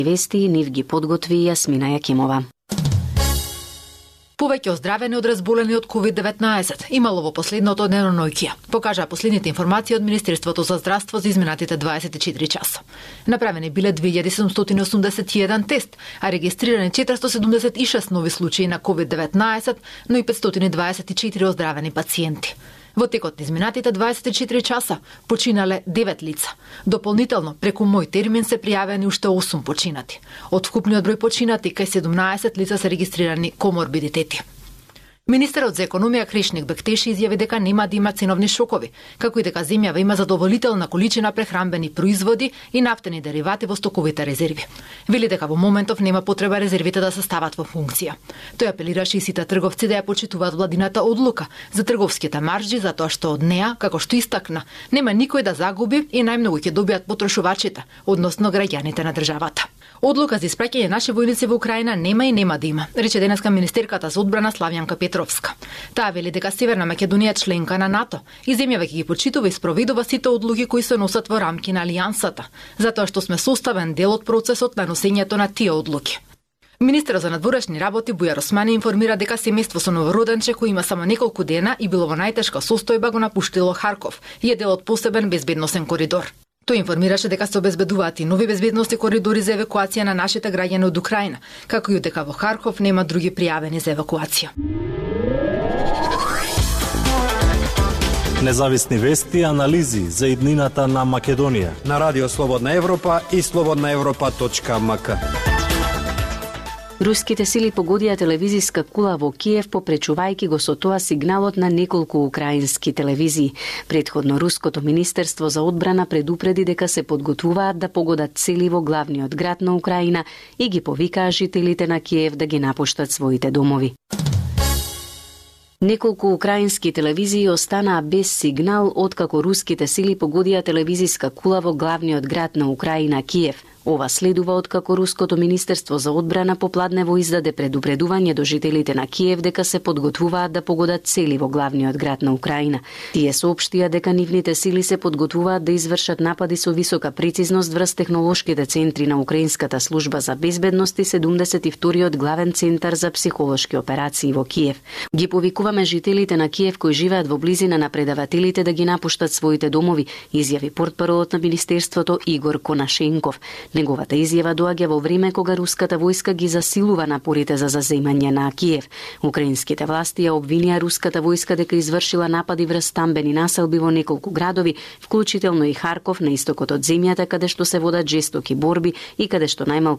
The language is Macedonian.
Вести нив ги подготви Јасмина Јакимова. Повеќе оздравени од разболени од COVID-19 имало во последното денонојќија, покажаа последните информации од Министерството за здравство за изминатите 24 часа. Направени биле 2781 тест, а регистрирани 476 нови случаи на COVID-19, но и 524 оздравени пациенти. Во текот на изминатите 24 часа починале 9 лица. Дополнително, преку мој термин се пријавени уште 8 починати. Од вкупниот број починати, кај 17 лица се регистрирани коморбидитети. Министерот за економија Кришник Бектеши изјави дека нема да има ценовни шокови, како и дека земјава има задоволителна количина прехранбени производи и нафтени деривати во стоковите резерви. Вели дека во моментов нема потреба резервите да се стават во функција. Тој апелираше и сите трговци да ја почитуваат владината одлука за трговските маржи, затоа што од неа, како што истакна, нема никој да загуби и најмногу ќе добијат потрошувачите, односно граѓаните на државата. Одлука за испраќање наши војници во Украина нема и нема да има, рече денеска министерката за одбрана Славјанка Петровска. Таа вели дека Северна Македонија е членка на НАТО и земјава ќе ги почитува и спроведува сите одлуки кои се носат во рамки на алијансата, затоа што сме составен дел од процесот на носењето на тие одлуки. Министерот за надворешни работи Бујар Османи информира дека семејство со новороденче кој има само неколку дена и било во најтешка состојба го напуштило Харков и е дел од посебен безбедносен коридор. Тој информираше дека се обезбедуваат и нови безбедности коридори за евакуација на нашите граѓани од Украина, како и дека во Харков нема други пријавени за евакуација. Независни вести и анализи за иднината на Македонија на Радио Слободна Европа и slobodnaevropa.mk. Руските сили погодија телевизиска кула во Киев, попречувајќи го со тоа сигналот на неколку украински телевизии. Претходно Руското министерство за одбрана предупреди дека се подготвуваат да погодат цели во главниот град на Украина и ги повикаа жителите на Киев да ги напуштат своите домови. Неколку украински телевизии останаа без сигнал откако руските сили погодија телевизиска кула во главниот град на Украина, Киев. Ова следува откако Руското министерство за одбрана попладнево издаде предупредување до жителите на Киев дека се подготвуваат да погодат цели во главниот град на Украина. Тие соопштија дека нивните сили се подготвуваат да извршат напади со висока прецизност врз технолошките центри на Украинската служба за безбедност и 72-иот главен центар за психолошки операции во Киев. Ги повикуваме жителите на Киев кои живеат во близина на предавателите да ги напуштат своите домови, изјави портпаролот на министерството Игор Конашенков. Неговата изјава доаѓа во време кога руската војска ги засилува напорите за заземање на Киев. Украинските власти ја обвинија руската војска дека извршила напади врз стамбени населби во неколку градови, вклучително и Харков на истокот од земјата, каде што се водат жестоки борби и каде што најмалку